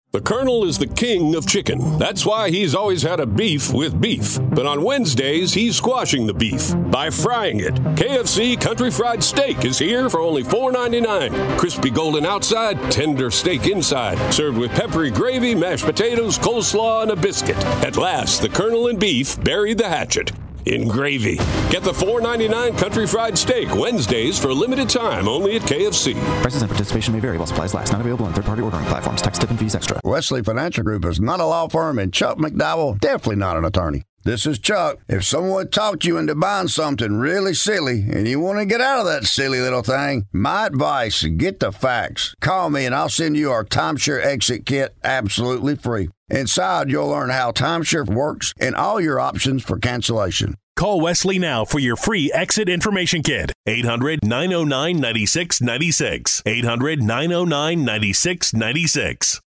The Colonel is the king of chicken. That's why he's always had a beef with beef. But on Wednesdays, he's squashing the beef by frying it. KFC Country Fried Steak is here for only $4.99. Crispy golden outside, tender steak inside. Served with peppery gravy, mashed potatoes, coleslaw, and a biscuit. At last, the Colonel and beef buried the hatchet in gravy. Get the $4.99 Country Fried Steak Wednesdays for a limited time only at KFC. Prices and participation may vary while supplies last. Not available on third-party ordering platforms. Tax, tip, and fees extra. Wesley Financial Group is not a law firm, and Chuck McDowell definitely not an attorney. This is Chuck. If someone talked you into buying something really silly and you want to get out of that silly little thing, my advice, get the facts. Call me and I'll send you our timeshare exit kit absolutely free. Inside, you'll learn how timeshare works and all your options for cancellation. Call Wesley now for your free exit information kit. 800-909-9696. 800-909-9696.